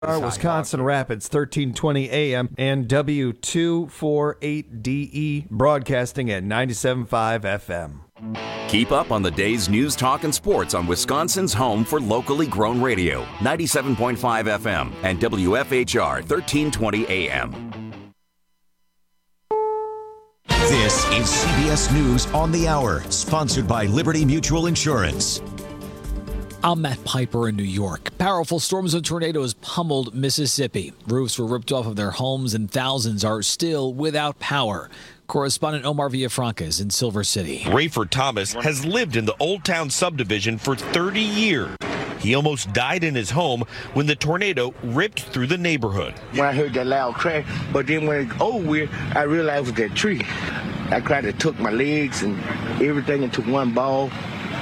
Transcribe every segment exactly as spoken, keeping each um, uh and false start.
Wisconsin Rapids, thirteen twenty A M and W two forty-eight D E, broadcasting at ninety-seven point five F M. Keep up on the day's news, talk, and sports on Wisconsin's home for locally grown radio, ninety-seven point five F M and W F H R, thirteen twenty A M. This is C B S News on the Hour, sponsored by Liberty Mutual Insurance. I'm Matt Piper in New York. Powerful storms and tornadoes pummeled Mississippi. Roofs were ripped off of their homes and thousands are still without power. Correspondent Omar Villafranca is in Silver City. Rayford Thomas has lived in the Old Town subdivision for thirty years. He almost died in his home when the tornado ripped through the neighborhood. When I heard that loud crash, but then when it over with, I realized it was that tree. I tried to took my legs and everything and took one ball.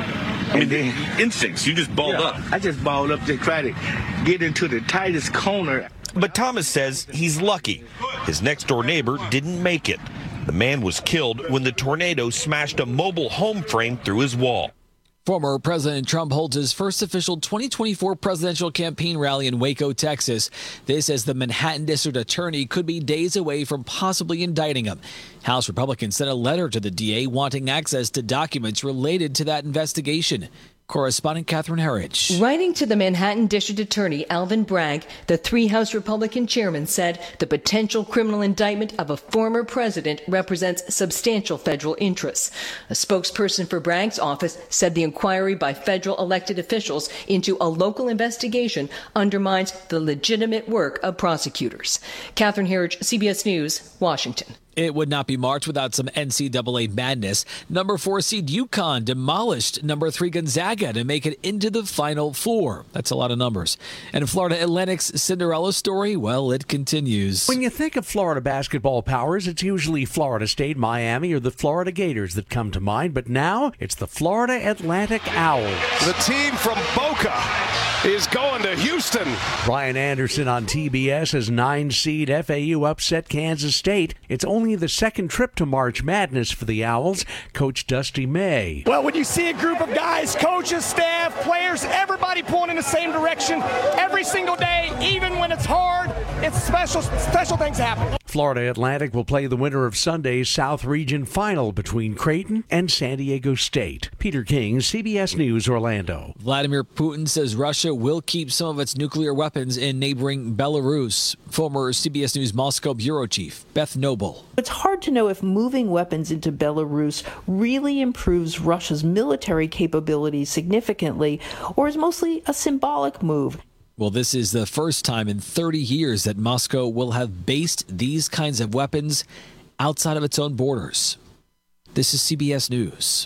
I mean, the instincts, you just balled yeah, up. I just balled up to try to get into the tightest corner. But Thomas says he's lucky. His next door neighbor didn't make it. The man was killed when the tornado smashed a mobile home frame through his wall. Former President Trump holds his first official twenty twenty-four presidential campaign rally in Waco, Texas. This as the Manhattan District Attorney could be days away from possibly indicting him. House Republicans sent a letter to the D A wanting access to documents related to that investigation. Correspondent Catherine Herridge. Writing to the Manhattan District Attorney Alvin Bragg, the three House Republican chairman said the potential criminal indictment of a former president represents substantial federal interests. A spokesperson for Bragg's office said the inquiry by federal elected officials into a local investigation undermines the legitimate work of prosecutors. Catherine Herridge, C B S News, Washington. It would not be March without some N C double A madness. Number four seed UConn demolished number three Gonzaga to make it into the Final Four. That's a lot of numbers. And Florida Atlantic's Cinderella story, well, it continues. When you think of Florida basketball powers, it's usually Florida State, Miami, or the Florida Gators that come to mind. But now it's the Florida Atlantic Owls. The team from Boca is going to Houston. Brian Anderson on T B S as nine seed F A U upset Kansas State. It's only the second trip to March Madness for the Owls. Coach Dusty May. Well, when you see a group of guys, coaches, staff, players, everybody pulling in the same direction every single day, even when it's hard, it's special, special things happen. Florida Atlantic will play the winner of Sunday's South Region Final between Creighton and San Diego State. Peter King, C B S News, Orlando. Vladimir Putin says Russia will keep some of its nuclear weapons in neighboring Belarus. Former C B S News Moscow bureau chief Beth Noble. It's hard to know if moving weapons into Belarus really improves Russia's military capabilities significantly, or is mostly a symbolic move. Well, this is the first time in thirty years that Moscow will have based these kinds of weapons outside of its own borders. This is C B S News.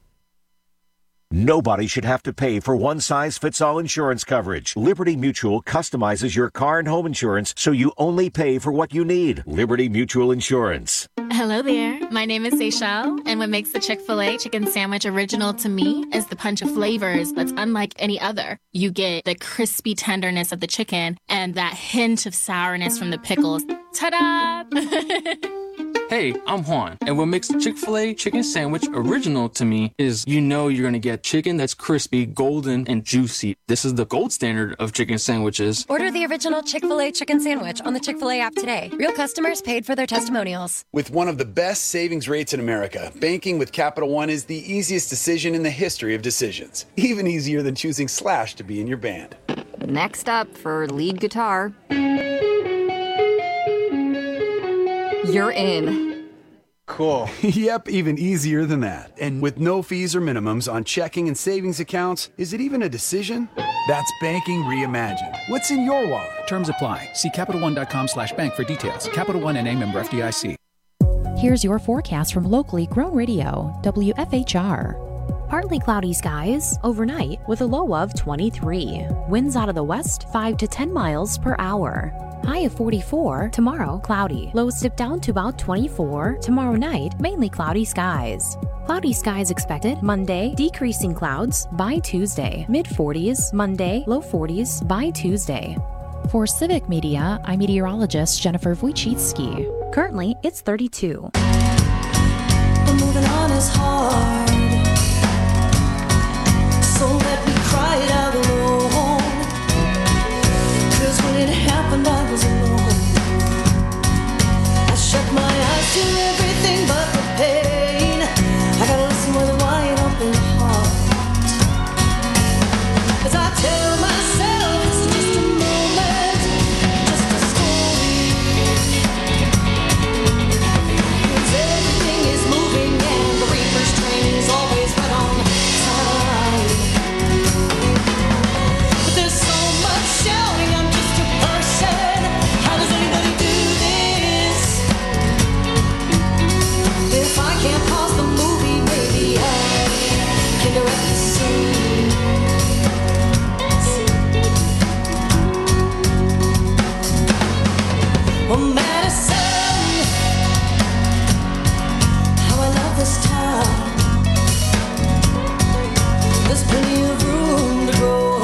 Nobody should have to pay for one-size-fits-all insurance coverage. Liberty Mutual customizes your car and home insurance so you only pay for what you need. Liberty Mutual Insurance. Hello there. My name is Seychelle, and what makes the Chick-fil-A chicken sandwich original to me is the punch of flavors that's unlike any other. You get the crispy tenderness of the chicken and that hint of sourness from the pickles. Ta-da! Hey, I'm Juan, and what makes the Chick-fil-A chicken sandwich original to me is you know you're going to get chicken that's crispy, golden, and juicy. This is the gold standard of chicken sandwiches. Order the original Chick-fil-A chicken sandwich on the Chick-fil-A app today. Real customers paid for their testimonials. With one of the best savings rates in America, banking with Capital One is the easiest decision in the history of decisions. Even easier than choosing Slash to be in your band. Next up for lead guitar. You're in. Cool. Yep, even easier than that. And with no fees or minimums on checking and savings accounts, is it even a decision? That's banking reimagined. What's in your wallet? Terms apply. See CapitalOne.com slash bank for details. Capital One N A member F D I C. Here's your forecast from locally grown radio, W F H R. Partly cloudy skies overnight with a low of twenty-three. Winds out of the west five to ten miles per hour. High of forty-four. Tomorrow, cloudy. Lows dip down to about twenty-four. Tomorrow night, mainly cloudy skies. Cloudy skies expected Monday, decreasing clouds by Tuesday. mid forties Monday, low forties by Tuesday. For Civic Media, I'm meteorologist Jennifer Wojcicki. Currently, it's thirty-two. But moving on is hard, so let me cry it out alone. 'Cause when it Oh, Madison, how I love this town. There's plenty of room to grow,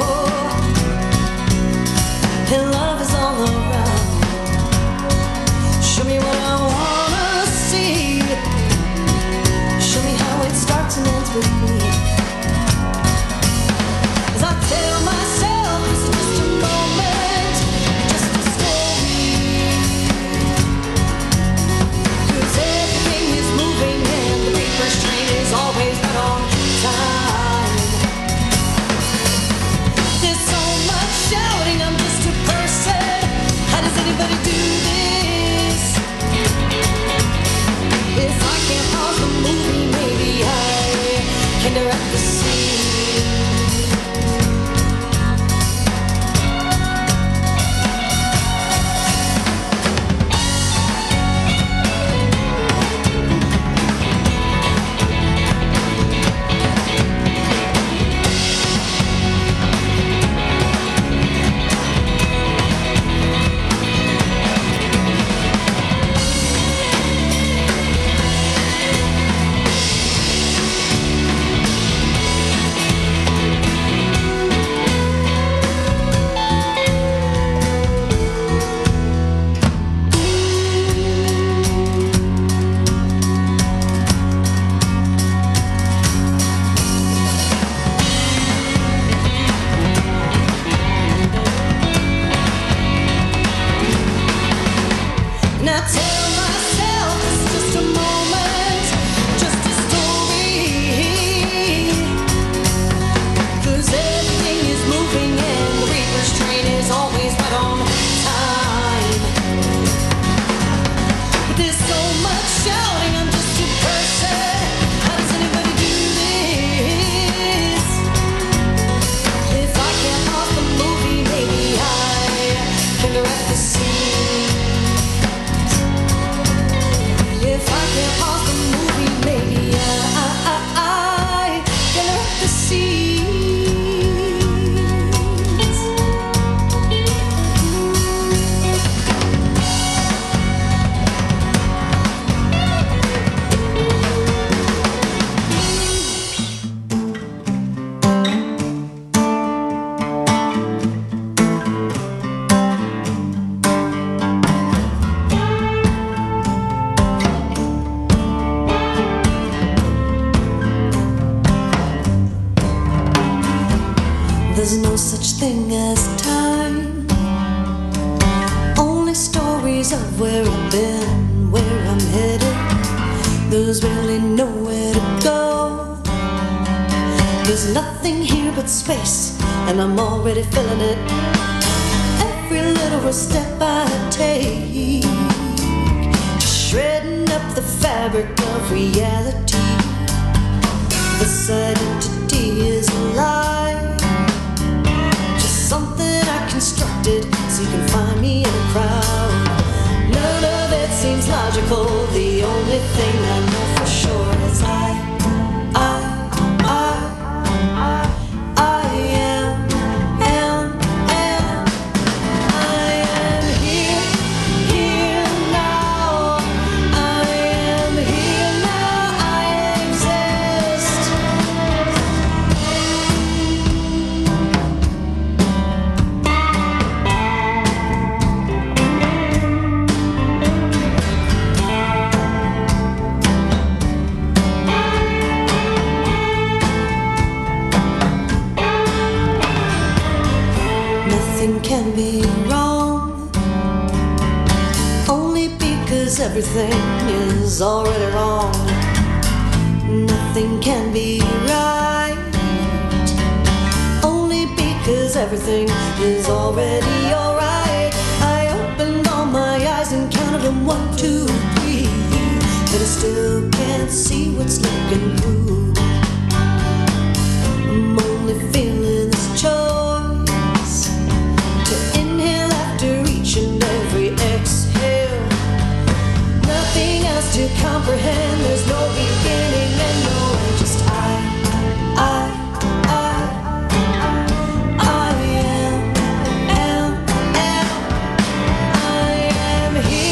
and love is all around. Show me what I wanna see. Show me how it starts and ends with me. As I tell myself it's just a moment, just a story. 'Cause everything is moving and the paper's train is always right on time. There's so much shouting, I'm just a person. How does anybody do this? If I can't pause the movie, maybe I can direct the scene. Now tell myself it's just a moment, just a story. 'Cause everything is moving and the reaper's train is always right on time. But there's so much shouting, I'm just a person. How does anybody do this? If I can't pause the movie, maybe I can direct the scene. If I can't pause the movie, maybe I, I, I can direct the scenes. There's no such thing as time, only stories of where I've been, where I'm headed. There's really nowhere to go. There's nothing here but space, and I'm already feeling it. Every little step I take, just shredding up the fabric of reality. This identity is a lie, something I constructed so you can find me in a crowd. None of it seems logical. The only thing I know for sure is I, I, I, I am, am, am. I am here, here now. I am here now. I exist. Nothing can be wrong, only because everything is already wrong. Nothing can be right, only because everything is already alright. I opened all my eyes and counted them one, two, three, but I still can't see what's looking through. I'm only feeling this choice to inhale after each and every exhale. Nothing else to comprehend. There's no beginning and no end. Just I, I, I, I am, am, am. I am here.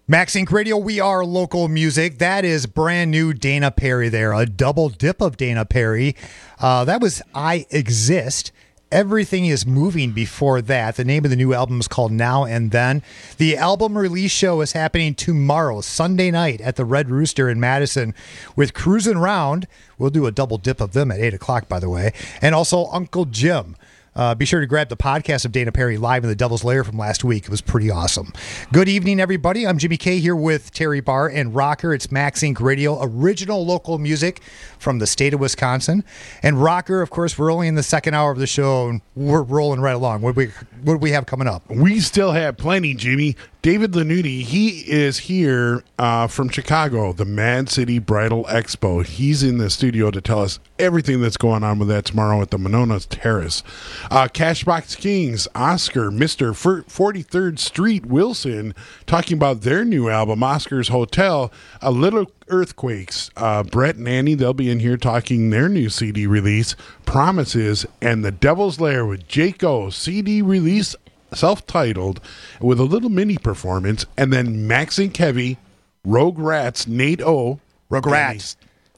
Max Inc Radio, we are local music. That is brand new Dana Perry there, a double dip of Dana Perry. Uh, that was I Exist. Everything is Moving before that. The name of the new album is called Now and Then. The album release show is happening tomorrow, Sunday night at the Red Rooster in Madison with Cruisin' Round. We'll do a double dip of them at eight o'clock, by the way. And also Uncle Jim. Uh, be sure to grab the podcast of Dana Perry live in the Devil's Lair from last week. It was pretty awesome. Good evening, everybody. I'm Jimmy K here with Terry Barr and Rocker. It's Max Inc Radio, original local music from the state of Wisconsin. And Rocker, of course, we're only in the second hour of the show, and we're rolling right along. What do we, what do we have coming up? We still have plenty, Jimmy. David Lanuti, he is here uh, from Chicago, the Mad City Bridal Expo. He's in the studio to tell us everything that's going on with that tomorrow at the Monona Terrace. Uh, Cashbox Kings, Oscar, Mister forty-third Street, Wilson, talking about their new album, Oscar's Hotel, A Little Earthquakes. Uh, Brett and Annie, they'll be in here talking their new C D release, Promises, and The Devil's Lair with Jake O, C D release, self-titled, with a little mini performance, and then Max Inc Heavy, Rogue Rats, Nate O. Rogue Rats.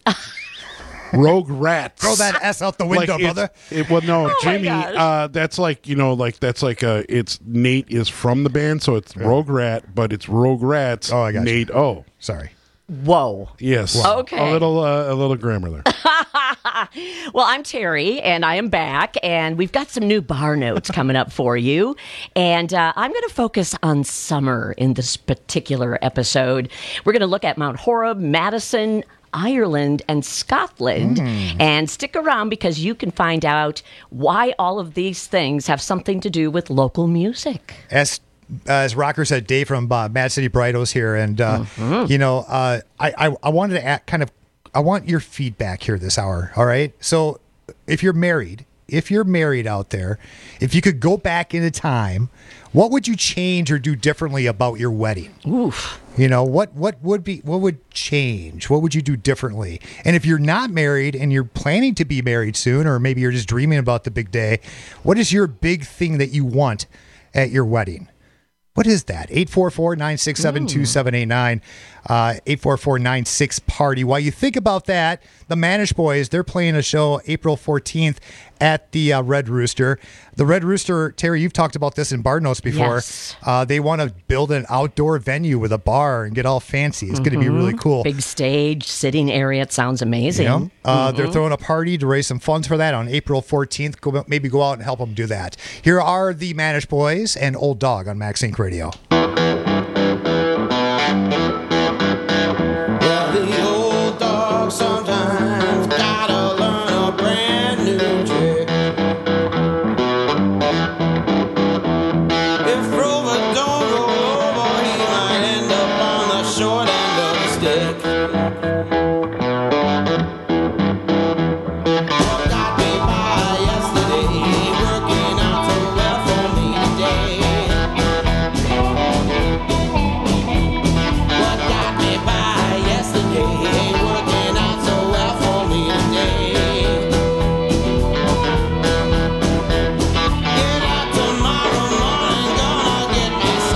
Rogue Rats. Throw that S out the window, like brother. It, well, no, Oh, Jimmy, uh, that's like, you know, like, that's like, uh, it's Nate is from the band, so it's Rogue Rat, but it's Rogue Rats, oh, I got Nate you. O. Sorry. Whoa. Yes. Whoa. Okay. A little, uh, a little grammar there. Well, I'm Terry, and I am back, and we've got some new bar notes coming up for you. And uh, I'm going to focus on summer in this particular episode. We're going to look at Mount Horeb, Madison, Ireland, and Scotland. Mm. And stick around because you can find out why all of these things have something to do with local music. As Uh, as Rocker said, Dave from uh, Mad City Bridals here, and uh, mm-hmm. you know, uh, I, I I wanted to act kind of, I want your feedback here this hour. All right, so if you're married, if you're married out there, if you could go back into time, what would you change or do differently about your wedding? Oof. You know, what what would be what would change? What would you do differently? And if you're not married and you're planning to be married soon, or maybe you're just dreaming about the big day, what is your big thing that you want at your wedding? What is that? eight four four, nine six seven, two seven eight nine. Uh, eight four four, nine six, party. While you think about that, the Manish Boys, they're playing a show April fourteenth at the uh, Red Rooster. The Red Rooster, Terry, you've talked about this in Bar Notes before. Yes. Uh, they want to build an outdoor venue with a bar and get all fancy. It's mm-hmm. going to be really cool. Big stage, sitting area. It sounds amazing. You know? uh, mm-hmm. They're throwing a party to raise some funds for that on April fourteenth. Go, maybe go out and help them do that. Here are the Manish Boys and Old Dog on Max Inc Radio. Well, the old dog sometimes gotta learn a brand new trick. If Rover don't roll over, he might end up on the short end of the stick. What got me by yesterday ain't working out so well for me today. What got me by yesterday ain't working out so well for me today. Get out tomorrow morning, gonna get me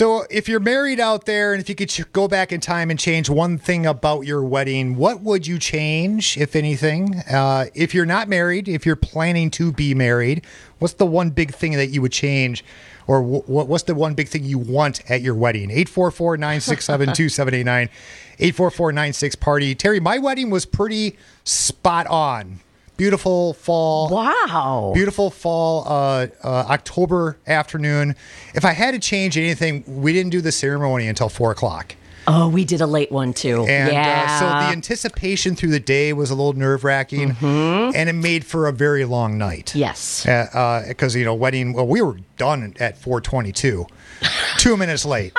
So if you're married out there, and if you could ch- go back in time and change one thing about your wedding, what would you change, if anything? Uh, if you're not married, if you're planning to be married, what's the one big thing that you would change? Or w- what's the one big thing you want at your wedding? eight four four, nine six seven, two seven eight nine. eight four four nine six party. Terry, my wedding was pretty spot on. Beautiful fall. Wow. Beautiful fall uh, uh, October afternoon. If I had to change anything, we didn't do the ceremony until four o'clock. Oh, we did a late one too. And yeah. uh, so the anticipation through the day was a little nerve wracking, mm-hmm. and it made for a very long night. Yes. Because, uh, uh, you know, wedding, well, we were done at four twenty-two, two minutes late.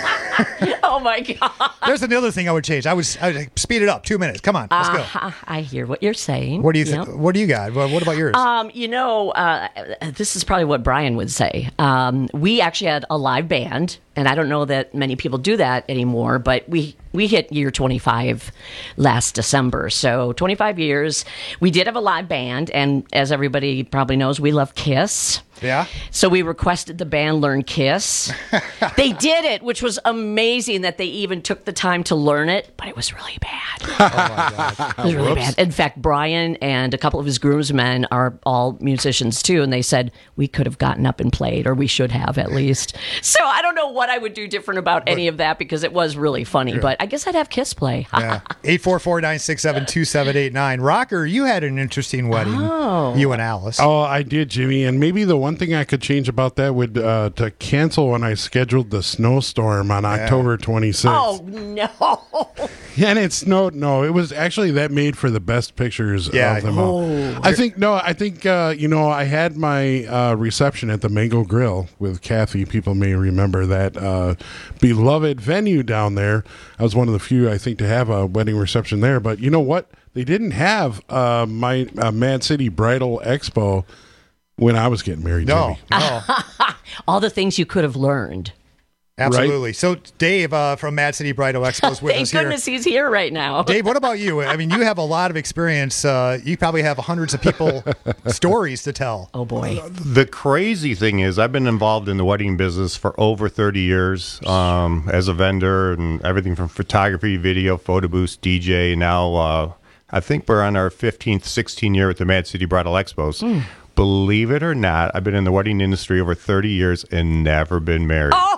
Oh my God. There's another thing I would change. I would, I would speed it up. Two minutes. Come on, let's uh, go. I hear what you're saying. What do you think? Yep. What do you got? What, what about yours? Um, you know, uh, this is probably what Brian would say. Um, we actually had a live band, and I don't know that many people do that anymore, but we we hit year twenty-five last December. So twenty-five years. We did have a live band, and as everybody probably knows, we love Kiss. Yeah. So we requested the band learn Kiss. They did it, which was amazing that they even took the time to learn it, but it was really bad. Oh my God. It was really bad. In fact, Brian and a couple of his groomsmen are all musicians too, and they said we could have gotten up and played, or we should have at least. So I don't know what I would do different about any of that, because it was really funny, yeah. But I guess I'd have Kiss play. Yeah. eight four four, nine six seven, two seven eight nine. Rocker, you had an interesting wedding. Oh. You and Alice. Oh, I did, Jimmy. And maybe the one thing I could change about that would uh, to cancel when I scheduled the snowstorm on yeah. October twenty-sixth. Oh, no. Yeah, and it snowed. No, it was actually that made for the best pictures yeah. of them all. Oh. I think, no, I think, uh, you know, I had my uh, reception at the Mango Grill with Kathy. People may remember that uh, beloved venue down there. I was one of the few, I think, to have a wedding reception there. But you know what? They didn't have uh, my uh, Mad City Bridal Expo when I was getting married. No, Jimmy. no. All the things you could have learned. Absolutely. Right? So Dave uh, from Mad City Bridal Expo is with Thank us here. Thank goodness he's here right now. Dave, what about you? I mean, you have a lot of experience. Uh, you probably have hundreds of people stories to tell. Oh, boy. The crazy thing is I've been involved in the wedding business for over thirty years um, as a vendor, and everything from photography, video, photo booths, D J. Now uh, I think we're on our fifteenth, sixteenth year at the Mad City Bridal Expos. Mm. Believe it or not, I've been in the wedding industry over thirty years and never been married. Oh.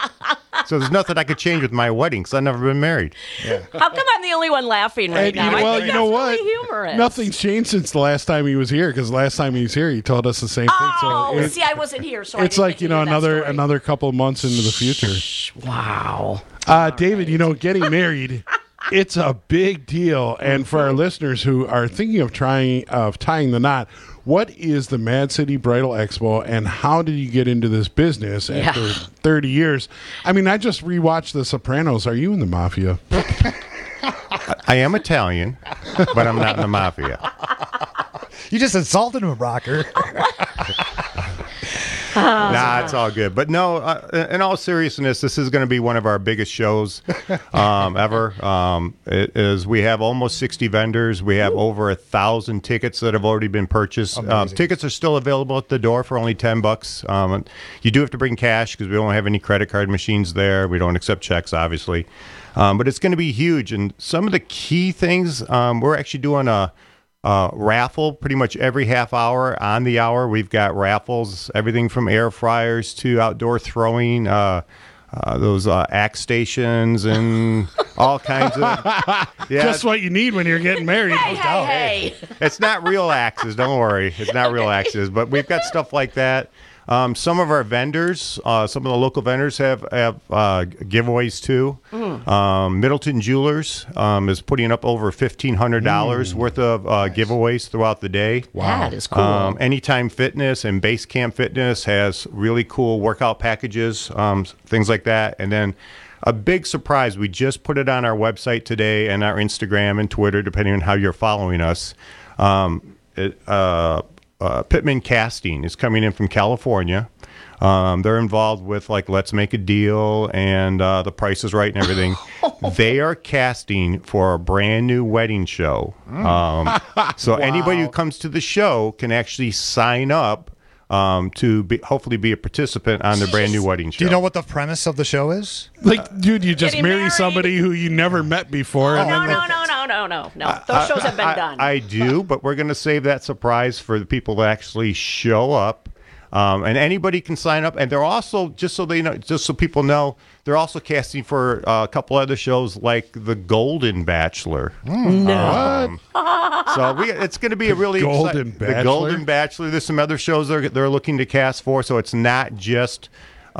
So there's nothing I could change with my wedding because I've never been married. Yeah. How come I'm the only one laughing right and, now? You, well, I think you know that's what? Really humorous. Nothing's changed since the last time he was here, because last time he was here, he told us the same oh, thing. Oh, So see, I wasn't here, so it's I like, you know, another story. another couple of months into the future. Wow. Uh, David, you know, getting married, it's a big deal. And for our listeners who are thinking of trying of tying the knot, what is the Mad City Bridal Expo, and how did you get into this business after yeah. thirty years? I mean, I just rewatched The Sopranos. Are you in the mafia? I am Italian, but I'm not in the mafia. You just insulted him, Rocker. Oh, nah, it's all good. But no, uh, in all seriousness, this is going to be one of our biggest shows um, ever. Um, it is. We have almost sixty vendors. We have Ooh. over a thousand tickets that have already been purchased. Um, tickets are still available at the door for only ten bucks. Um, you do have to bring cash because we don't have any credit card machines there. We don't accept checks, obviously. Um, but it's going to be huge. And some of the key things, um, we're actually doing a Uh, raffle pretty much every half hour. On the hour, we've got raffles, everything from air fryers to outdoor throwing, uh, uh, those uh, axe stations and all kinds of... Yeah. Just what you need when you're getting married. Hey, hey, hey. It's not real axes, don't worry. It's not real axes, but we've got stuff like that. Um, some of our vendors, uh, some of the local vendors have, have uh, giveaways too. Mm. Um, Middleton Jewelers um, is putting up over fifteen hundred dollars mm. worth of uh, nice. giveaways throughout the day. Wow. That is cool. Um, Anytime Fitness and Base Camp Fitness has really cool workout packages, um, things like that. And then a big surprise, we just put it on our website today and our Instagram and Twitter, depending on how you're following us. Um, it, uh, Uh, Pittman Casting is coming in from California. Um, they're involved with like Let's Make a Deal and uh, The Price is Right and everything. They are casting for a brand new wedding show. Um, so wow. anybody who comes to the show can actually sign up um, to be, hopefully be a participant on the brand new wedding show. Do you know what the premise of the show is? Like, dude, you just Getting marry married. somebody who you never met before. Oh, and no, then no, they- no, no, no, no, no. Those shows have been I, done. I do, but we're going to save that surprise for the people that actually show up. Um, and anybody can sign up. And they're also, just so they know, just so people know, they're also casting for uh, a couple other shows like The Golden Bachelor. No. Um, so we, it's going to be a really Golden exci- Bachelor? The Golden Bachelor. There's some other shows they're they're looking to cast for. So it's not just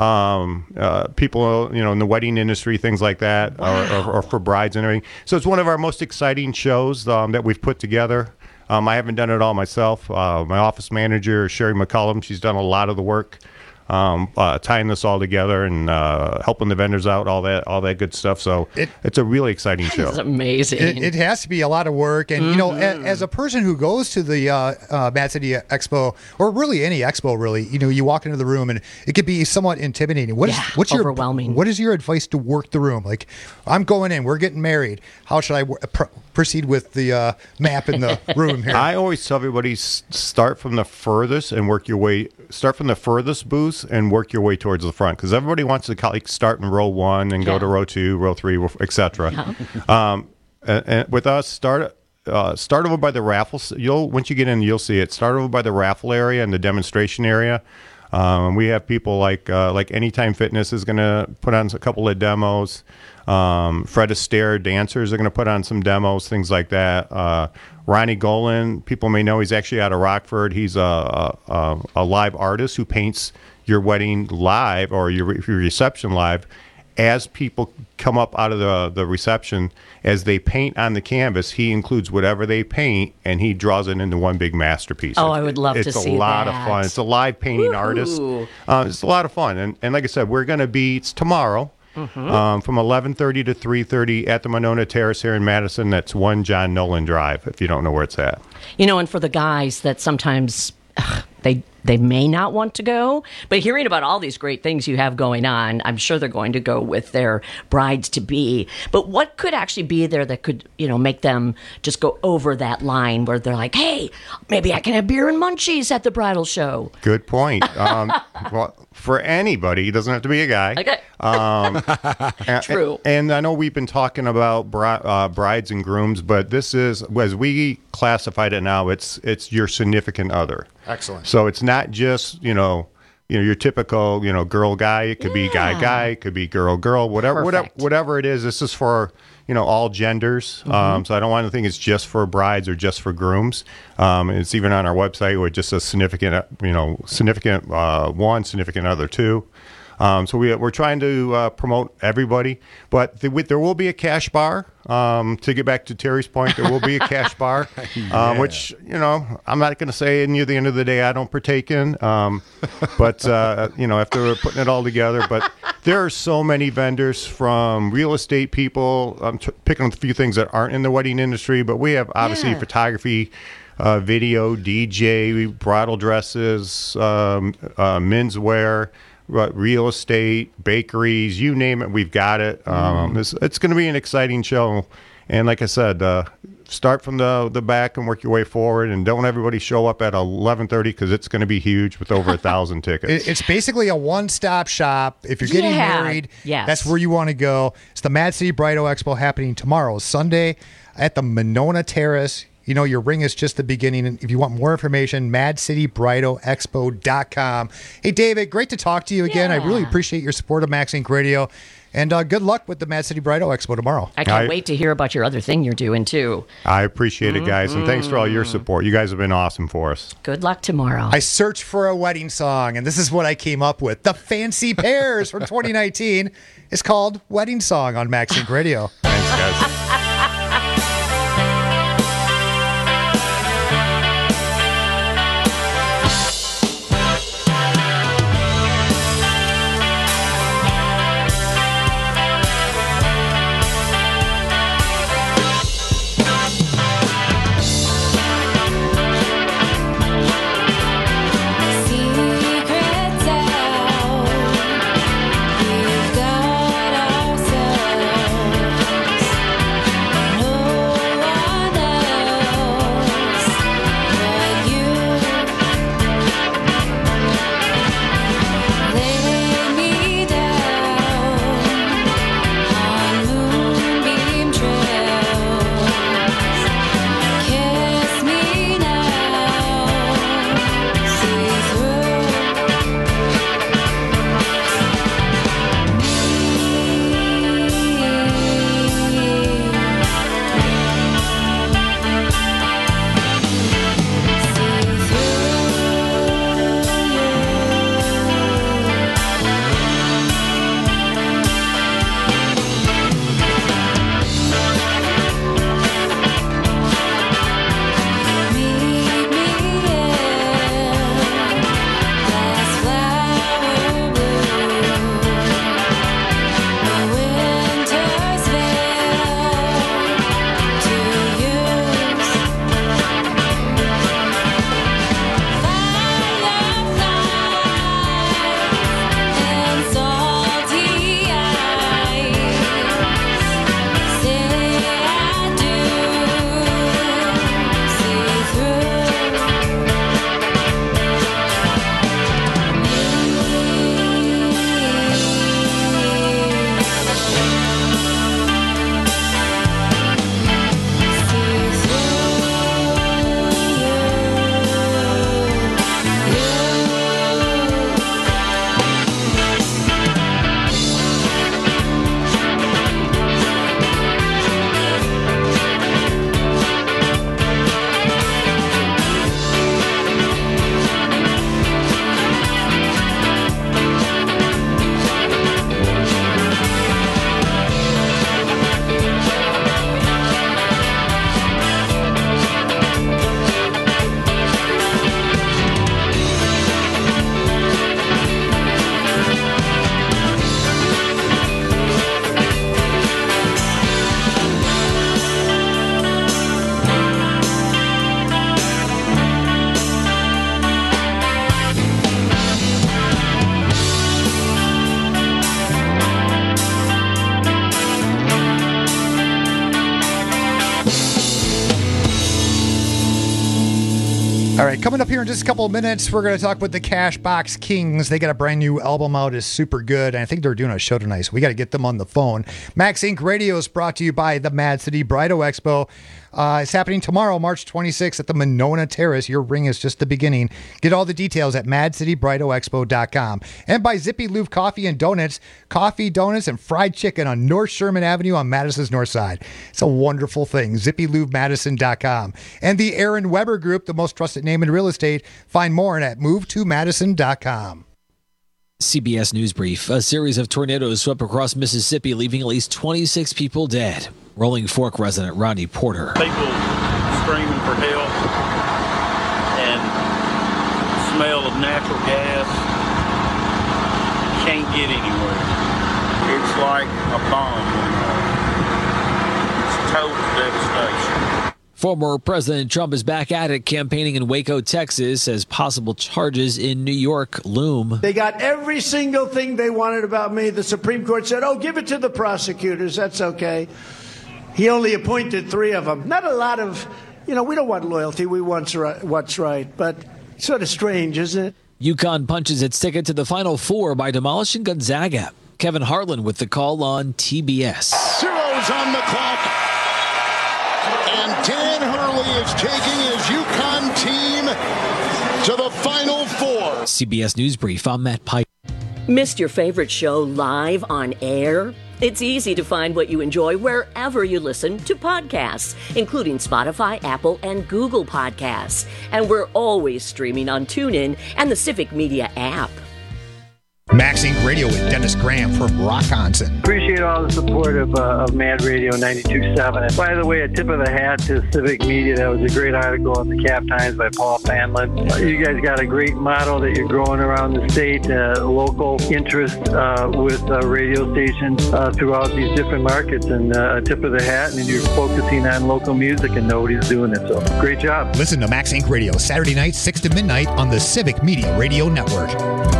um, uh, people, you know, in the wedding industry, things like that, or, or, or for brides and everything. So it's one of our most exciting shows um, that we've put together. Um, I haven't done it all myself. Uh, my office manager, Sherry McCullum, she's done a lot of the work, um, uh, tying this all together and uh, helping the vendors out, all that, all that good stuff. So It- it's a really exciting show. It's amazing. It, it has to be a lot of work, and you know, a, as a person who goes to the uh, uh, Mad City Expo, or really any expo, really, you know, you walk into the room and it can be somewhat intimidating. What is Yeah, what's your overwhelming. What is your advice to work the room? Like, I'm going in, we're getting married. How should I w- pr- proceed with the uh, map in the room here? I always tell everybody s- start from the furthest and work your way. Start from the furthest booth and work your way towards the front, because everybody wants to like start in row one and go Yeah. to row two, row three, et cetera. Um, and, and with us, start uh, start over by the raffle. s- You'll once you get in, you'll see it. Start over by the raffle area and the demonstration area. Um, we have people like uh, like Anytime Fitness is going to put on a couple of demos. Um, Fred Astaire dancers are going to put on some demos, things like that. Uh, Ronnie Golan, people may know, he's actually out of Rockford. He's a, a, a live artist who paints your wedding live or your, your reception live. As people come up out of the, the reception, as they paint on the canvas, he includes whatever they paint and he draws it into one big masterpiece. Oh, I would love it's to a see lot that. of fun. It's a live painting artist. Woohoo. Uh, it's a lot of fun. And, and like I said, we're going to be, it's tomorrow. Mhm. Um, from eleven thirty to three thirty at the Monona Terrace here in Madison. That's one John Nolan Drive, if you don't know where it's at. You know, and for the guys that sometimes ugh, they they may not want to go, but hearing about all these great things you have going on, I'm sure they're going to go with their brides to be. But what could actually be there that could, you know, make them just go over that line where they're like, hey, maybe I can have beer and munchies at the bridal show? Good point. Um, well, for anybody, it doesn't have to be a guy. Okay. Um, and- True. And, I know we've been talking about bri- uh, brides and grooms, but this is, as we classified it now, it's it's your significant other. Excellent. So it's not just, you know, you know, your typical, you know, girl guy. It could be guy guy. It could be girl girl. Whatever, whatever, Perfect. whatever it is. This is for, you know, all genders. Um, so I don't want to think it's just for brides or just for grooms. Um, it's even on our website where it just says significant, you know, significant uh, one, significant other two. Um, so we, we're trying to uh, promote everybody, but the, with, there will be a cash bar. Um, to get back to Terry's point, there will be a cash bar, Yeah. um, which, you know, I'm not going to say near the end of the day I don't partake in, um, but, uh, you know, after putting it all together. But there are so many vendors, from real estate people. I'm t- picking up a few things that aren't in the wedding industry, but we have obviously Yeah. photography, uh, video, D J, bridal dresses, um, uh, menswear, uh, real estate, bakeries, you name it, we've got it. Um, it's it's going to be an exciting show. And like I said, uh, start from the the back and work your way forward. And don't everybody show up at eleven thirty, because it's going to be huge with over a thousand tickets. It- It's basically a one-stop shop. If you're getting Yeah. married, Yes. that's where you want to go. It's the Mad City Bridal Expo happening tomorrow, Sunday, at the Monona Terrace. You know, your ring is just the beginning. And if you want more information, mad city bridal expo dot com. Hey, David, great to talk to you again. I really Yeah. appreciate your support of Max Inc Radio. And uh, good luck with the Mad City Bridal Expo tomorrow. I can't I- wait to hear about your other thing you're doing too. I appreciate it, guys. And thanks for all your support. You guys have been awesome for us. Good luck tomorrow. I searched for a wedding song, and this is what I came up with. The Fancy Pairs from twenty nineteen is called Wedding Song on Max Inc Radio. Thanks, guys. Secrets out, we've got ourselves All right, coming up here in just a couple of minutes, we're going to talk about the Cashbox Kings. They got a brand new album out. It's super good. And I think they're doing a show tonight, so we got to get them on the phone. Max Inc Radio is brought to you by the Mad City Bridal Expo. Uh, it's happening tomorrow, March twenty-sixth at the Monona Terrace. Your ring is just the beginning. Get all the details at mad city bridal expo dot com. And by Zippy Lube Coffee and Donuts. Coffee, donuts, and fried chicken on North Sherman Avenue on Madison's North Side. It's a wonderful thing. zippy lube madison dot com. And the Aaron Weber Group, the most trusted name in real estate. Find more at move to madison dot com. C B S News Brief. A series of tornadoes swept across Mississippi, leaving at least twenty-six people dead. Rolling Fork resident Rodney Porter. People screaming for help and smell of natural gas. Can't get anywhere. It's like a bomb went off. It's total devastation. Former President Trump is back at it, campaigning in Waco, Texas, as possible charges in New York loom. They got every single thing they wanted about me. The Supreme Court said, oh, give it to the prosecutors. That's okay. He only appointed three of them. Not a lot of, you know, we don't want loyalty. We want what's right. But it's sort of strange, isn't it? UConn punches its ticket to the Final Four by demolishing Gonzaga. Kevin Harlan with the call on T B S. Zeros on the clock. And Dan Hurley is taking his UConn team to the Final Four. C B S News Brief, I'm Matt Pike. Missed your favorite show live on air? It's easy to find what you enjoy wherever you listen to podcasts, including Spotify, Apple, and Google Podcasts. And we're always streaming on TuneIn and the Civic Media app. Max Inc Radio with Dennis Graham from Rockonson. Appreciate all the support of, uh, of Mad Radio ninety-two point seven. And by the way, a tip of the hat to Civic Media. That was a great article in the Cap Times by Paul Fanlin. You guys got a great model that you're growing around the state, uh, local interest uh, with uh, radio stations uh, throughout these different markets. And uh, a tip of the hat, and you're focusing on local music, and nobody's doing it. So great job. Listen to Max Inc Radio Saturday night, six to midnight on the Civic Media Radio Network.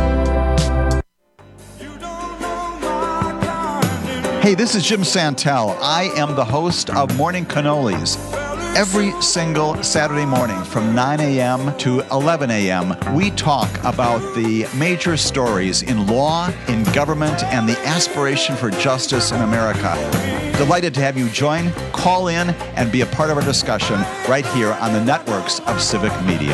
Hey, this is Jim Santel. I am the host of Morning Cannolis. Every single Saturday morning from nine a.m. to eleven a.m., we talk about the major stories in law, in government, and the aspiration for justice in America. Delighted to have you join, call in, and be a part of our discussion right here on the networks of Civic Media.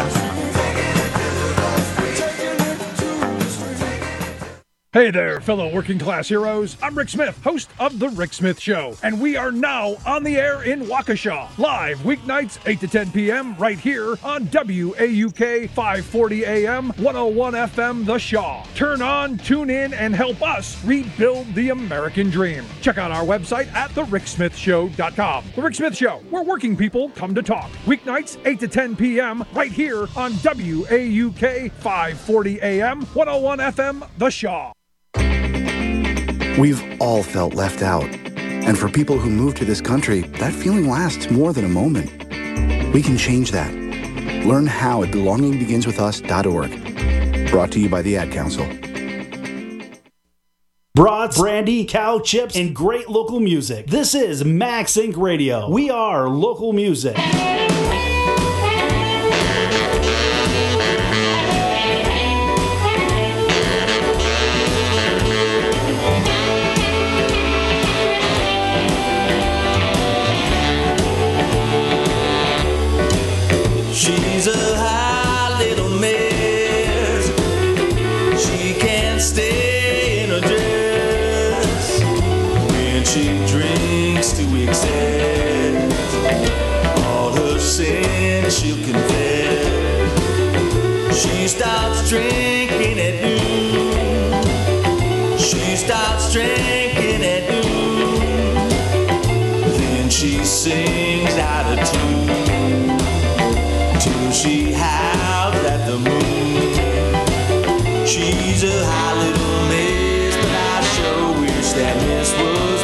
Hey there, fellow working class heroes. I'm Rick Smith, host of The Rick Smith Show, and we are now on the air in Waukesha, live weeknights eight to ten p.m. right here on W A U K five forty A M, one oh one F M The Shaw. Turn on, tune in, and help us rebuild the American dream. Check out our website at the rick smith show dot com. The Rick Smith Show, where working people come to talk. Weeknights eight to ten p.m. right here on W A U K five forty A M, one oh one F M The Shaw. We've all felt left out. And for people who move to this country, that feeling lasts more than a moment. We can change that. Learn how at belonging begins with us dot org. Brought to you by the Ad Council. Brats, brandy, cow chips, and great local music. This is Max Inc Radio. We are local music. She's a high little mess. She can't stay in a dress. When she drinks to excess, all her sins she'll confess. She starts drinking at noon. She starts drinking at noon. Then she sings out of tune till she howls at the moon. She's a high little miss, but I sure wish that miss was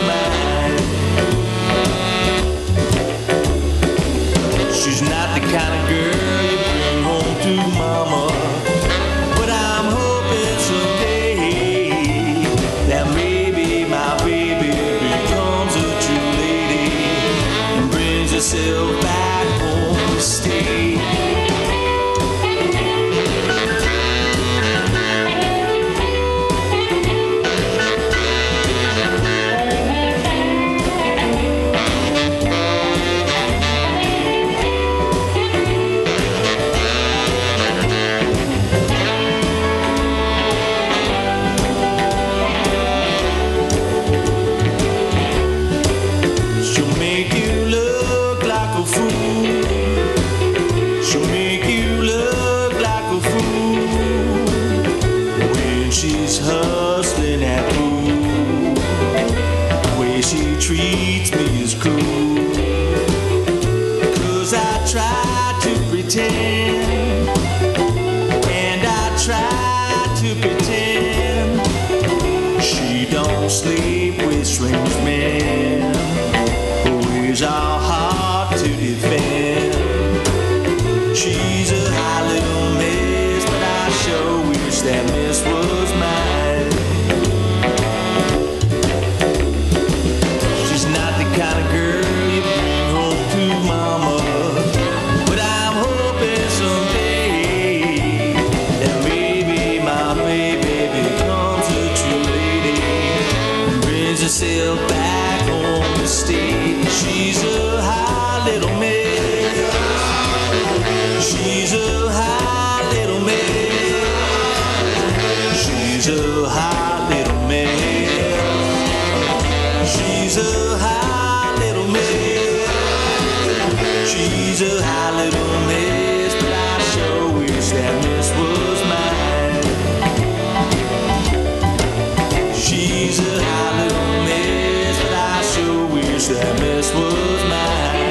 mine. She's not the kind of girl you bring home to mama, but I'm hoping someday that maybe my baby becomes a true lady and brings herself back home to stay. hustling at pool. The way she treats me is cruel. Cause I try to pretend, and I try to pretend she don't sleep with strange men. Always our heart to defend. She's a high little miss, but I sure wish that miss was mine. She's not the kind of girl you bring home to mama, but I'm hoping someday that maybe my baby becomes a true lady and brings herself back home to stay. She's a high little miss. She's a high little miss. She's a high little miss. She's a high little miss. She's a high little miss, but I sure wish that miss was mine. She's a high little miss, but I sure wish that miss was mine.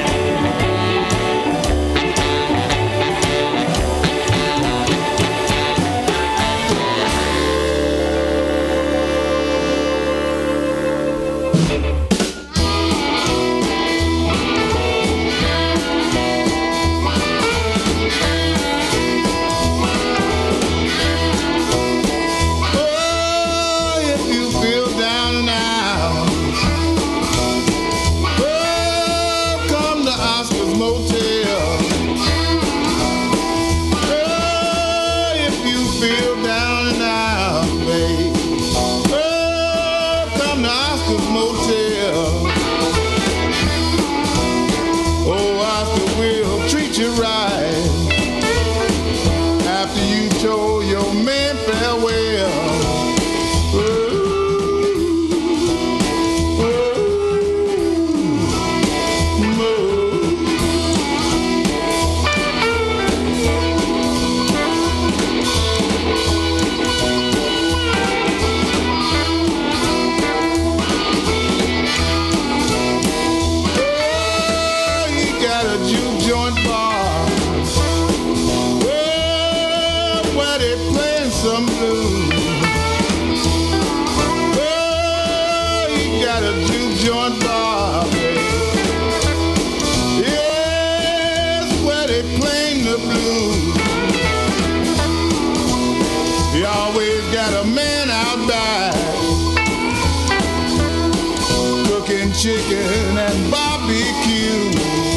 Chicken and barbecue.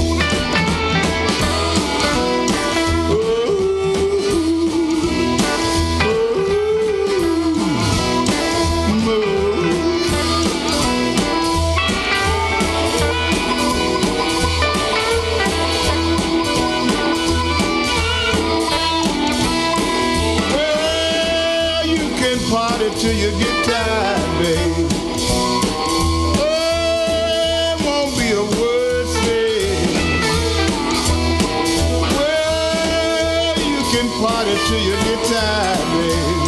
Oh, well, you can party till you get tired, babe. Party till you get tired, babe.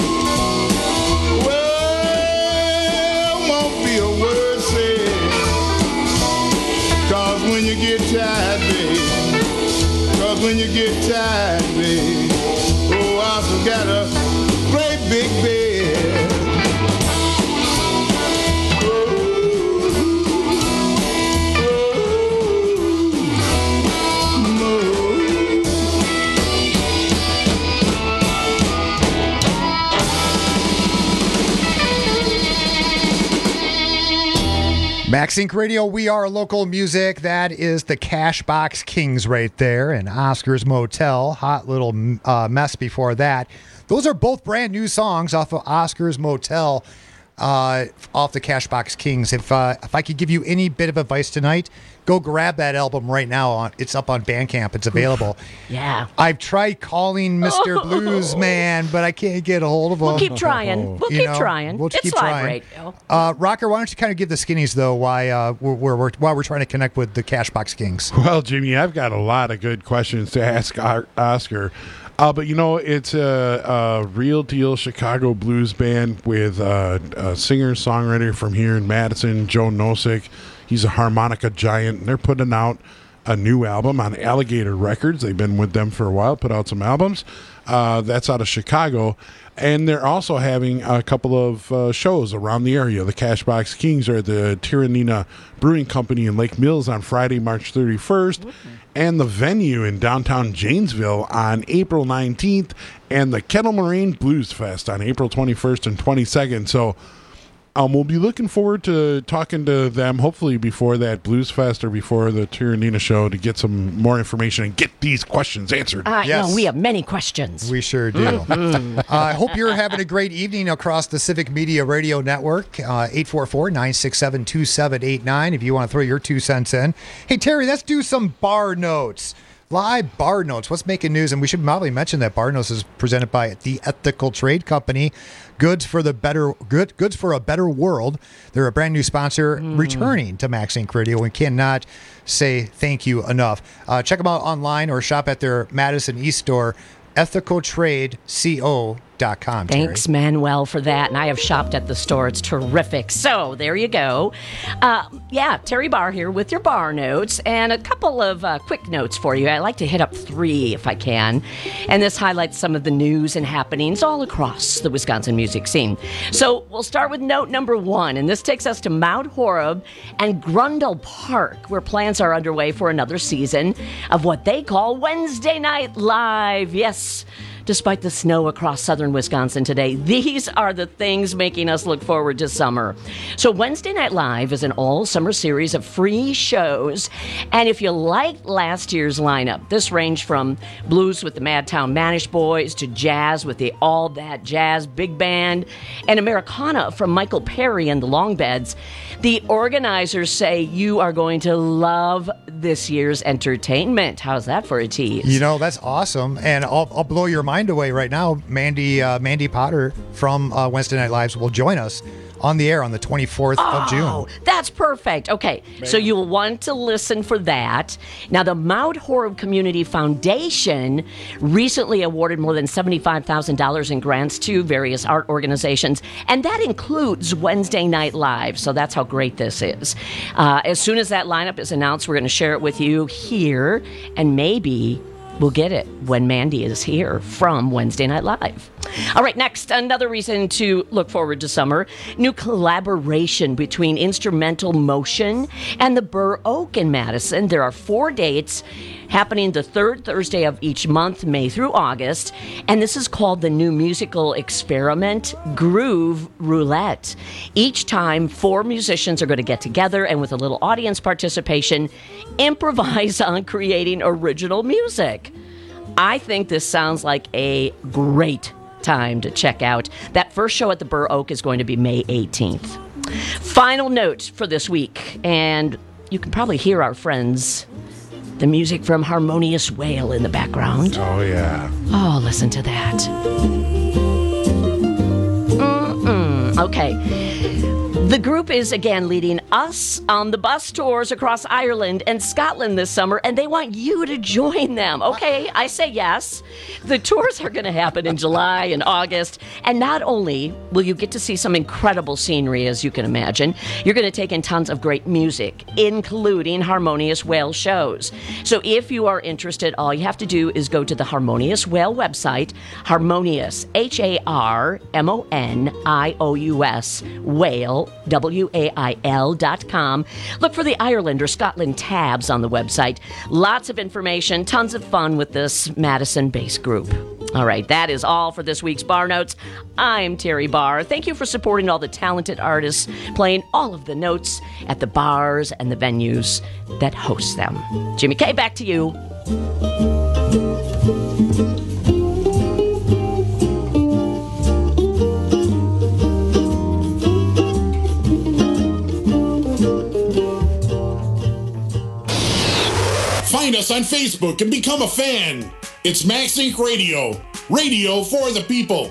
Well, won't be a word said. Cause when you get tired, babe. Cause when you get tired, babe. Oh, I forgot a great big bed. MaxInc Radio, we are local music. That is the Cashbox Kings right there, and Oscar's Motel. Hot little uh, mess before that. Those are both brand new songs off of Oscar's Motel, uh, off the Cashbox Kings. If uh, if I could give you any bit of advice tonight, go grab that album right now. On It's up on Bandcamp. It's available. Yeah. I've tried calling Mister Blues Man, but I can't get a hold of him. We'll keep trying. We'll You keep know, trying. We'll just it's keep live trying. radio. Uh, Rocker, why don't you kind of give the skinnies, though, why uh, we're, we're, while we're trying to connect with the Cashbox Kings? Well, Jimmy, I've got a lot of good questions to ask Oscar. Uh, but, you know, it's a, a real deal Chicago blues band with uh, a singer-songwriter from here in Madison, Joe Nosek. He's a harmonica giant, and they're putting out a new album on Alligator Records. They've been with them for a while, put out some albums. Uh, that's out of Chicago. And they're also having a couple of uh, shows around the area. The Cashbox Kings are at the Tiranina Brewing Company in Lake Mills on Friday, March thirty-first. Mm-hmm. And the Venue in downtown Janesville on April nineteenth. And the Kettle Moraine Blues Fest on April twenty-first and twenty-second. So um, we'll be looking forward to talking to them, hopefully before that Blues Fest or before the Tiranina show, to get some more information and get these questions answered. I yes. know, we have many questions. We sure do. Mm-hmm. uh, I hope you're having a great evening across the Civic Media Radio Network. Uh, eight four four, nine six seven, two seven eight nine if you want to throw your two cents in. Hey, Terry, let's do some bar notes. Live bar notes. What's making news? And we should probably mention that bar notes is presented by the Ethical Trade Company. Goods for the better good goods for a better world. They're a brand new sponsor mm. returning to Max Inc Radio. We cannot say thank you enough. Uh, check them out online or shop at their Madison East store, ethical trade co dot com. Thanks, Manuel, for that. And I have shopped at the store. It's terrific. So there you go. Uh, yeah, Terry Barr here with your bar notes and a couple of uh, quick notes for you. I like to hit up three if I can. And this highlights some of the news and happenings all across the Wisconsin music scene. So we'll start with note number one. And this takes us to Mount Horeb and Grundle Park, where plans are underway for another season of what they call Wednesday Night Live. Yes. Despite the snow across southern Wisconsin today, these are the things making us look forward to summer. So Wednesday Night Live is an all-summer series of free shows. And if you liked last year's lineup, this ranged from blues with the Madtown Manish Boys to jazz with the All That Jazz Big Band and Americana from Michael Perry and the Longbeds. The organizers say you are going to love this year's entertainment. How's that for a tease? You know, that's awesome. And I'll, I'll blow your mind away right now. Mandy uh, Mandy Potter from uh, Wednesday Night Lives will join us on the air on the twenty-fourth oh, of June. That's perfect. Okay, Man. So you'll want to listen for that. Now, the Mount Horeb Community Foundation recently awarded more than seventy-five thousand dollars in grants to various art organizations, and that includes Wednesday Night Live, so that's how great this is. Uh, as soon as that lineup is announced, we're going to share it with you here, and maybe we'll get it when Mandy is here from Wednesday Night Live. All right, next, another reason to look forward to summer. New collaboration between Instrumental Motion and the Burr Oak in Madison. There are four dates happening the third Thursday of each month, May through August. And this is called the new musical experiment, Groove Roulette. Each time, four musicians are going to get together and with a little audience participation, improvise on creating original music. I think this sounds like a great time to check out. That first show at the Burr Oak is going to be May eighteenth. Final note for this week, and you can probably hear our friends, the music from Harmonious Whale in the background. Oh, yeah. Oh, listen to that. Mm-mm. Okay. The group is, again, leading us on the bus tours across Ireland and Scotland this summer, and they want you to join them. Okay, I say yes. The tours are going to happen in July and August, and not only will you get to see some incredible scenery, as you can imagine, you're going to take in tons of great music, including Harmonious Whale shows. So if you are interested, all you have to do is go to the Harmonious Whale website, Harmonious, H A R M O N I O U S, Whale, W A I L dot com. Look for the Ireland or Scotland tabs on the website. Lots of information, tons of fun with this Madison-based group. All right, that is all for this week's Bar Notes. I'm Terry Barr. Thank you for supporting all the talented artists playing all of the notes at the bars and the venues that host them. Jimmy K, back to you. Find us on Facebook and become a fan. It's Max Inc Radio. Radio for the people.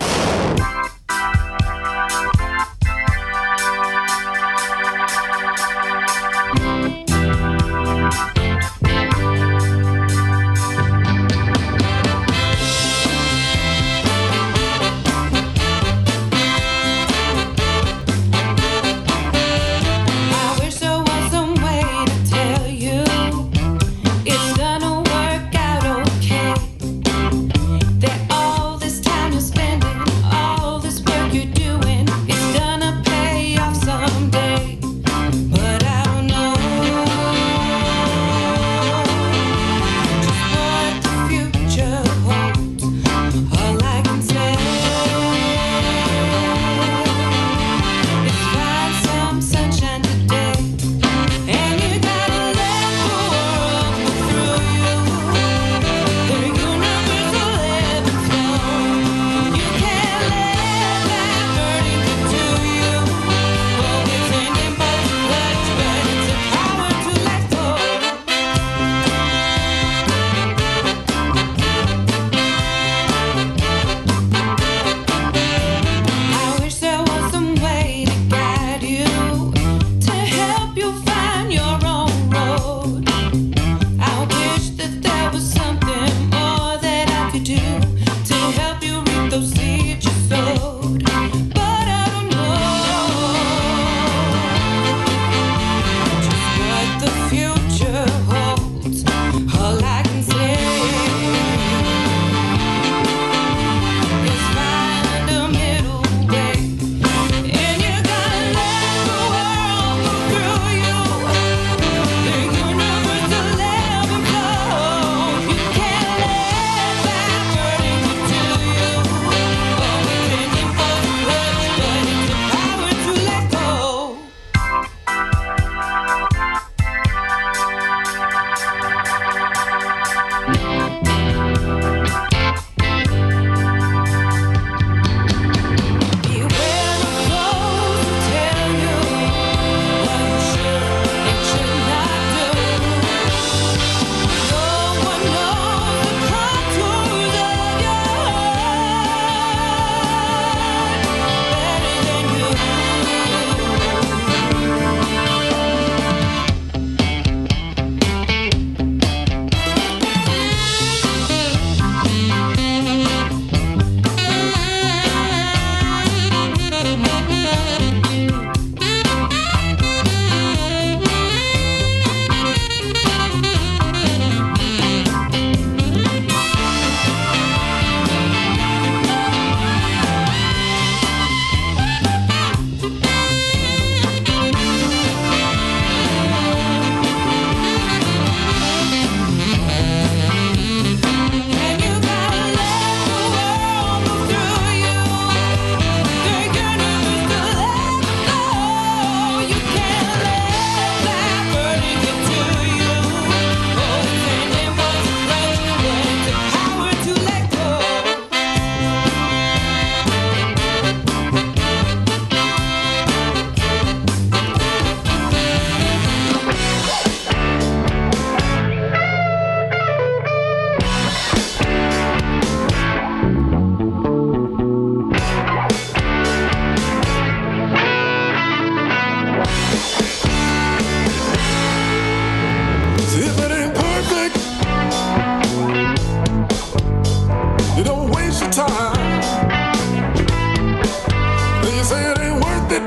with it.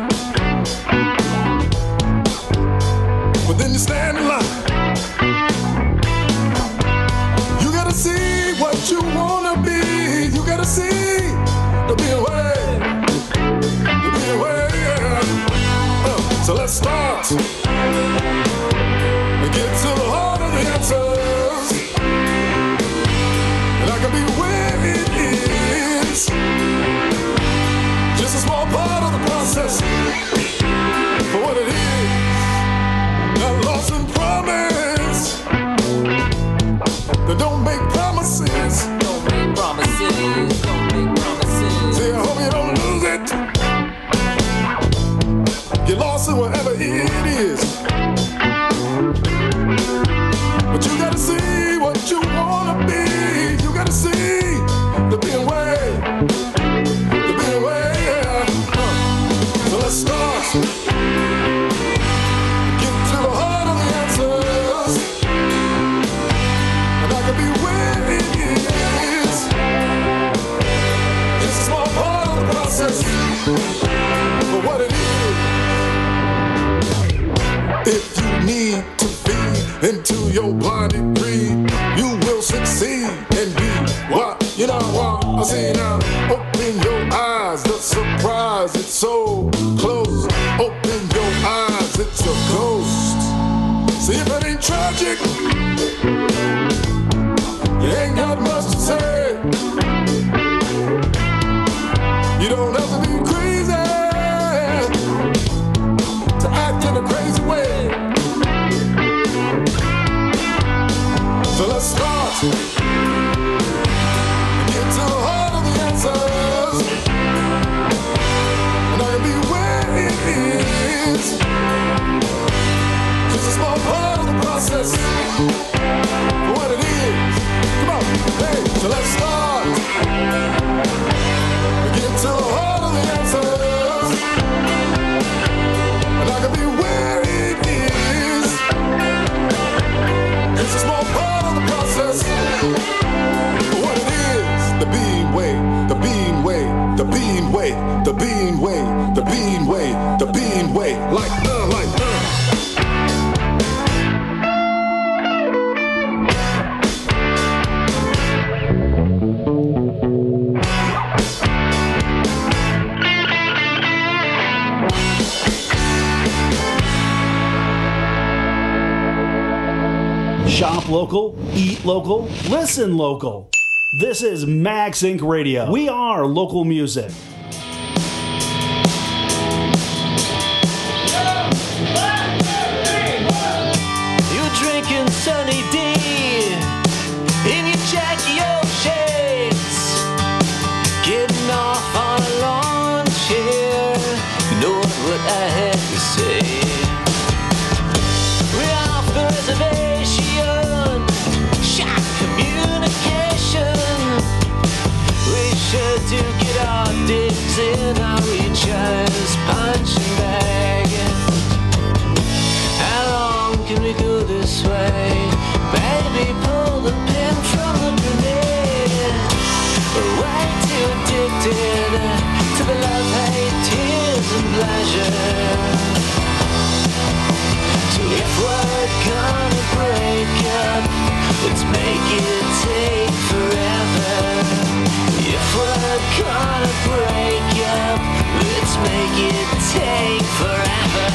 But then you stand in line. You gotta see what you wanna be. You gotta see the be away. The be away. Uh, so let's start and get to the heart of the answers. And I can be where it is. Just a small part of the process for what it is. Not lost in promise. That don't make promises. Don't make promises. Don't make promises. See, I hope you don't lose it. Get lost in whatever it is. But you gotta see what you wanna be. You gotta see the being way. The being way, yeah. Huh. So let's start. Get to the heart of the answers. And I can be where it is. Just a small part of the process for what it is. If you need to feed into your blinded greed, you will succeed and be what you know what I say now. Open your eyes, the surprise, it's so close. Open your eyes, it's a ghost. See if it ain't tragic, you ain't got much to say. You don't have to be crazy to act in a crazy way. So let's start and get to the heart of the answers. And I can be where it is. Just a small part of the process for what it is. Come on, hey, so let's start and get to the heart of the answers. And I can be where it is. It's a small part of the process for what it is. The bean way, the bean way, the bean way, the bean way, the bean way, the bean way, like uh, like uh. Shop local, eat local, listen local. This is Max Incorporated. Radio. We are local music. You're drinking sunny D in your Jackie O shades, getting off on a lawn chair. You know what I had to say. We're off the reservation, shot communication. We sure do get our dicks in our each other's punching bag. How long can we go this way? Baby, pull the pin from the grenade. We're way too addicted to the love, hate, tears, and pleasure. So if we're gonna break up, let's make it take forever. If we're gonna break up, let's make it take forever.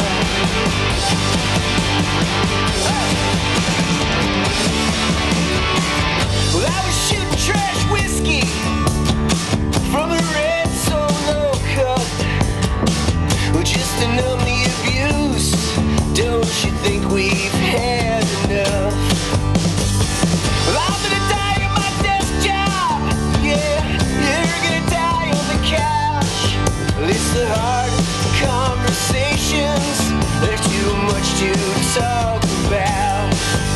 Well, I was shooting trash whiskey from a red Solo cup, just to numb the abuse. Don't you think we've had enough? Well, I'm gonna die on my desk job. Yeah, you're gonna die on the couch. Well, it's the hard conversations. There's too much to talk about.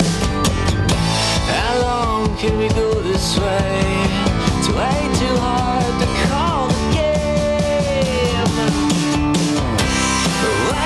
How long can we go this way? It's way too hard to call the game.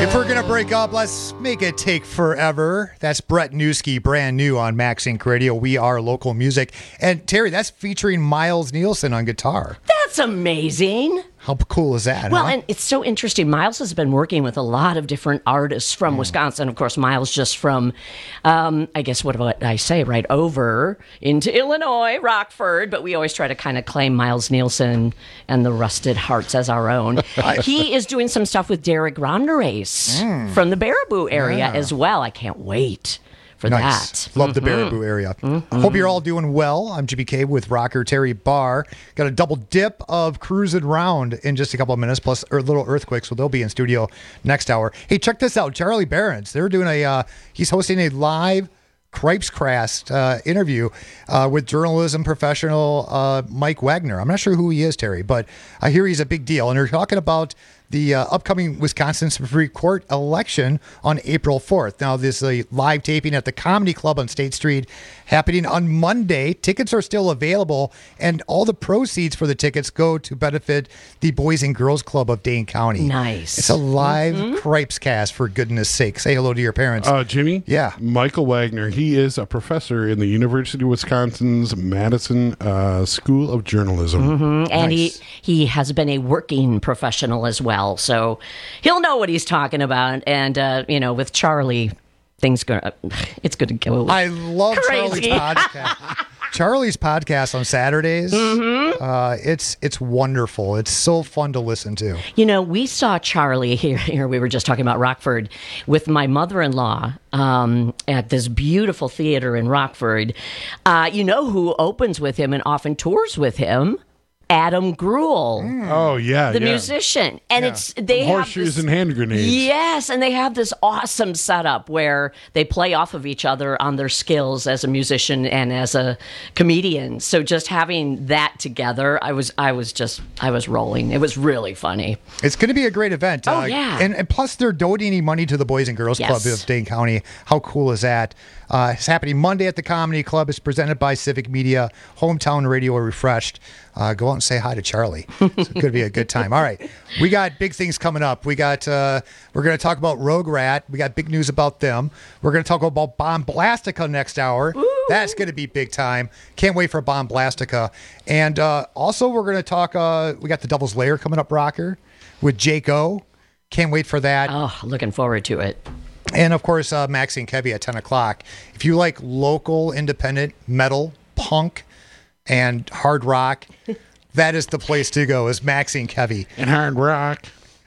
If we're going to break up, let's make it take forever. That's Brett Newski, brand new on Max Inc Radio. We are local music. And Terry, that's featuring Miles Nielsen on guitar. That's amazing. How cool is that? Well, huh? and it's so interesting. Miles has been working with a lot of different artists from mm. Wisconsin. Of course, Miles just from, um, I guess, what would I say, right over into Illinois, Rockford. But we always try to kind of claim Miles Nielsen and the Rusted Hearts as our own. He is doing some stuff with Derek Ronderes mm. from the Baraboo area yeah. as well. I can't wait for nice. that. Love mm-hmm. the Baraboo area. Mm-hmm. Hope you're all doing well. I'm G B K with rocker Terry Barr. Got a double dip of Cruising Round in just a couple of minutes, plus a little Earthquake, so they'll be in studio next hour. Hey, check this out. Charlie Behrens. They're doing a, uh, he's hosting a live Cripescrast uh, interview uh, with journalism professional uh, Mike Wagner. I'm not sure who he is, Terry, but I hear he's a big deal. And they're talking about the uh, upcoming Wisconsin Supreme Court election on April fourth. Now, this is a live taping at the Comedy Club on State Street happening on Monday. Tickets are still available, and all the proceeds for the tickets go to benefit the Boys and Girls Club of Dane County. Nice. It's a live mm-hmm. Cripescast, for goodness sake. Say hello to your parents. Uh, Jimmy? Yeah. Michael Wagner, he is a professor in the University of Wisconsin's Madison uh, School of Journalism. Mm-hmm. And nice. he, he has been a working professional as well. So he'll know what he's talking about. And, uh, you know, with Charlie, things gonna, it's going to go I love crazy. Charlie's podcast. Charlie's podcast on Saturdays, mm-hmm. uh, it's it's wonderful. It's so fun to listen to. You know, we saw Charlie here. Here we were just talking about Rockford with my mother-in-law um, at this beautiful theater in Rockford. Uh, you know who opens with him and often tours with him? Adam Gruel. Mm. Oh yeah, the yeah. musician, and yeah. it's they horseshoes have this, and hand grenades. Yes, and they have this awesome setup where they play off of each other on their skills as a musician and as a comedian. So just having that together, I was I was just I was rolling. It was really funny. It's going to be a great event. Oh uh, yeah, and, and plus they're donating money to the Boys and Girls yes. Club of Dane County. How cool is that? Uh, it's happening Monday at the Comedy Club. It's presented by Civic Media, Hometown Radio Refreshed. Uh, go out and say hi to Charlie. It's going to be a good time. All right, we got big things coming up. We got uh, we're going to talk about Rogue Rat. We got big news about them. We're going to talk about Bomblastica next hour. Ooh. That's going to be big time. Can't wait for Bomblastica. And uh, also we're going to talk. Uh, we got the Devil's Lair coming up, Rocker, with Jake O. Can't wait for that. Oh, looking forward to it. And, of course, uh, Maxie and Kevy at ten o'clock. If you like local, independent, metal, punk, and hard rock, that is the place to go, is Maxie and Kevy. And hard rock.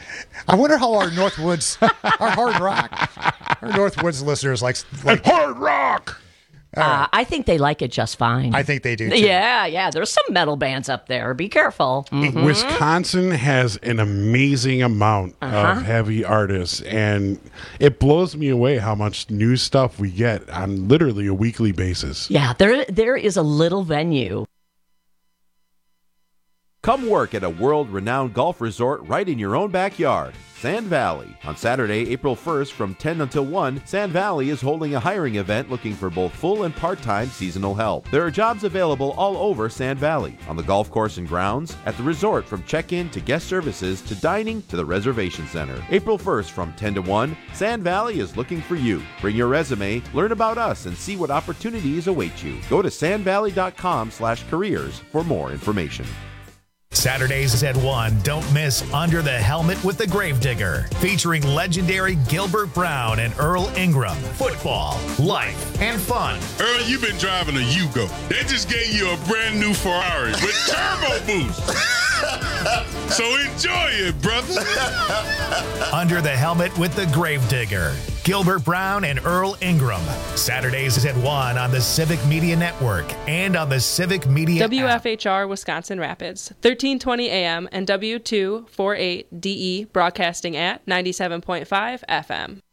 I wonder how our Northwoods, our hard rock, our Northwoods listeners like, like hard rock. Uh, I think they like it just fine. I think they do, too. Yeah, yeah. There's some metal bands up there. Be careful. Mm-hmm. Wisconsin has an amazing amount Uh-huh. of heavy artists, and it blows me away how much new stuff we get on literally a weekly basis. Yeah, there there is a little venue. Come work at a world-renowned golf resort right in your own backyard. Sand Valley. On Saturday, April first from ten until one, Sand Valley is holding a hiring event looking for both full and part-time seasonal help. There are jobs available all over Sand Valley, on the golf course and grounds, at the resort from check-in to guest services to dining to the reservation center. April first from ten to one, Sand Valley is looking for you. Bring your resume, learn about us, and see what opportunities await you. Go to sandvalley.com slash careers for more information. Saturdays at one, don't miss Under the Helmet with the Gravedigger, featuring legendary Gilbert Brown and Earl Ingram. Football, life, and fun. Earl, you've been driving a Yugo. They just gave you a brand new Ferrari with turbo boost. So enjoy it, brother. Under the Helmet with the Gravedigger, Gilbert Brown and Earl Ingram. Saturdays at one on the Civic Media Network and on the Civic Media W F H R app. Wisconsin Rapids, thirteen twenty A M and W two forty-eight D E broadcasting at ninety-seven point five F M.